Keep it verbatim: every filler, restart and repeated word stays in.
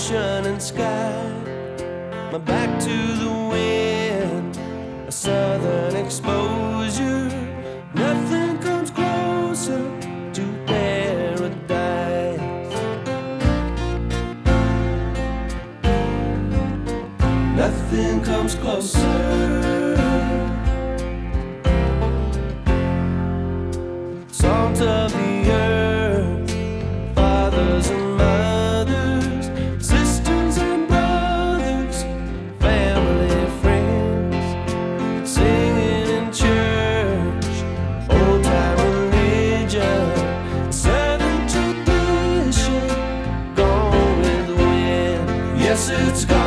ocean and sky, my back to the wind, a southern exposure. Nothing comes closer to paradise. Nothing comes closer. Salt of the earth, fathers and mothers, sisters and brothers, family, friends, singing in church, old time religion, southern tradition, gone with the wind. Yes, it's gone.